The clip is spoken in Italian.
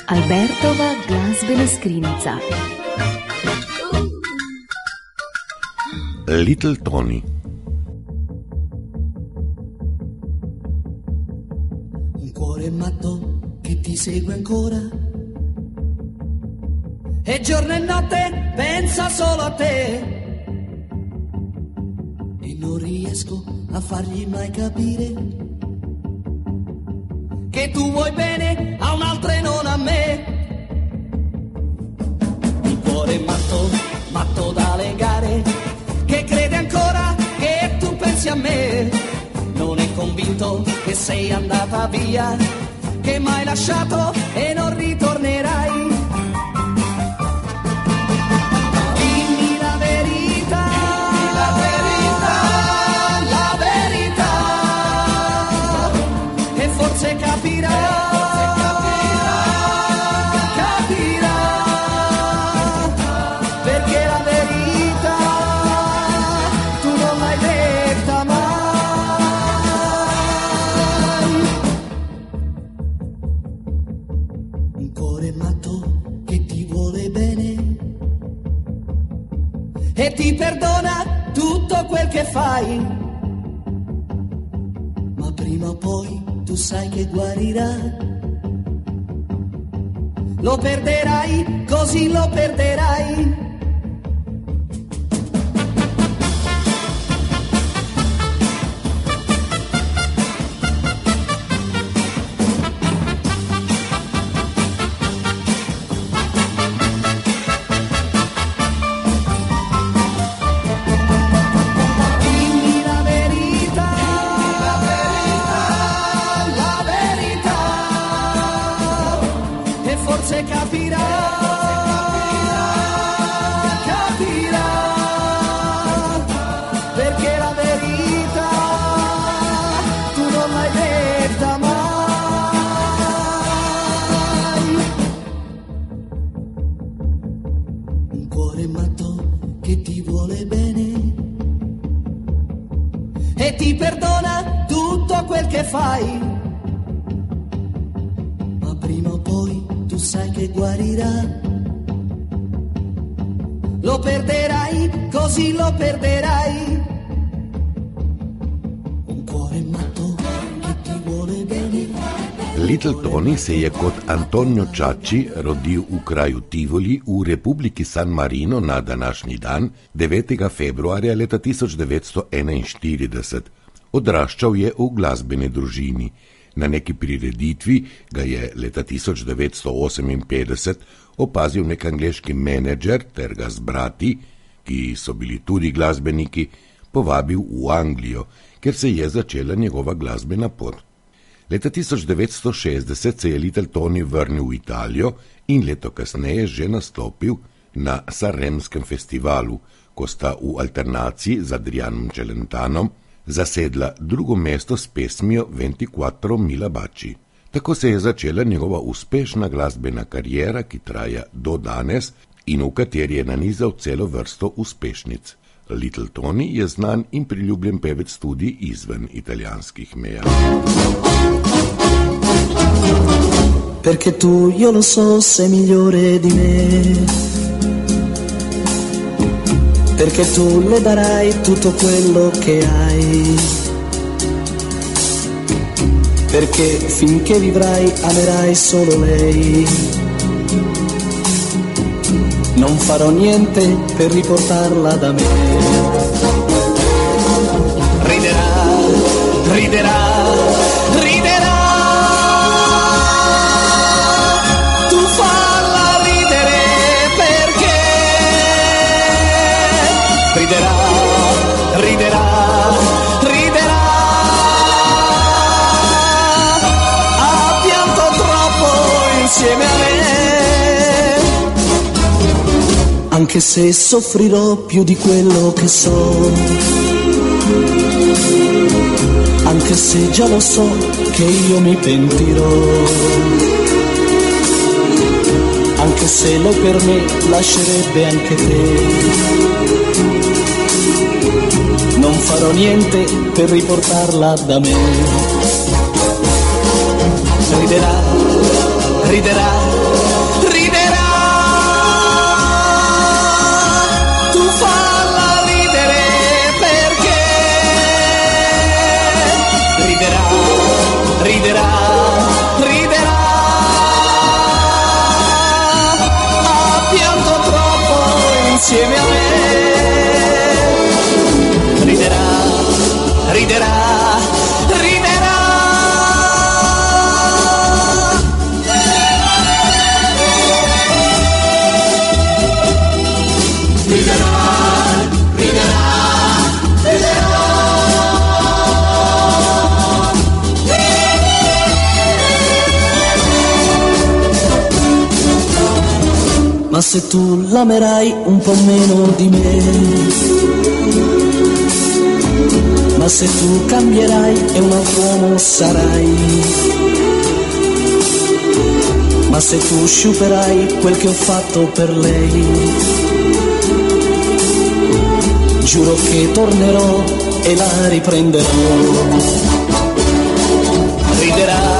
Albertova glazbena skrinjica. Little Tony. Un cuore matto che ti segue ancora e giorno e notte pensa solo a te e non riesco a fargli mai capire che tu vuoi bene a un'altra e non a me. Un cuore matto, matto da legare, che crede ancora che tu pensi a me. Non è convinto che sei andata via, che m'hai lasciato e non ritornerai. Dimmi la verità, la verità, e forse capirà. E ti perdona tutto quel che fai, ma prima o poi tu sai che guarirà. Lo perderai, così lo perderai. Fai, ma prima o poi tu sai che guarirà. Lo perderai, così lo perderai. Un cuore matto che ti vuole bene. Little Tony se je kot Antonio Čači rodil v kraju Tivoli v Republiki San Marino na današnji dan 9. februarja leta 1941. Odraščal je v glasbeni družini. Na neki prireditvi ga je leta 1958 opazil nek angleški menedžer ter ga z brati, ki so bili tudi glasbeniki, povabil v Anglijo, kjer se je začela njegova glasbena pot. Leta 1960 se je Little Tony vrnil v Italijo in leto kasneje že nastopil na Sanremskem festivalu, ko sta v alternaciji z Adrianom Celentanom zasedla drugo mesto s pesmijo 24 mila baci. Tako se je začela njegova uspešna glasbena kariera, ki traja do danes in v kateri je nanizal celo vrsto uspešnic. Little Tony je znan in priljubljen pevec tudi izven italijanskih meja. Perché tu, io lo so, sei migliore di me. Perché tu le darai tutto quello che hai, perché finché vivrai amerai solo lei. Non farò niente per riportarla da me. Riderà, riderà, riderà. Tu falla ridere perché riderà, riderà, riderà. Ha pianto troppo insieme a me. Anche se soffrirò più di quello che so, anche se già lo so che io mi pentirò, anche se lei per me lascerebbe anche te. Non farò niente per riportarla da me. Riderà, riderà, se tu l'amerai un po' meno di me, ma se tu cambierai e un altro uomo sarai, ma se tu sciuperai quel che ho fatto per lei, giuro che tornerò e la riprenderò. Riderai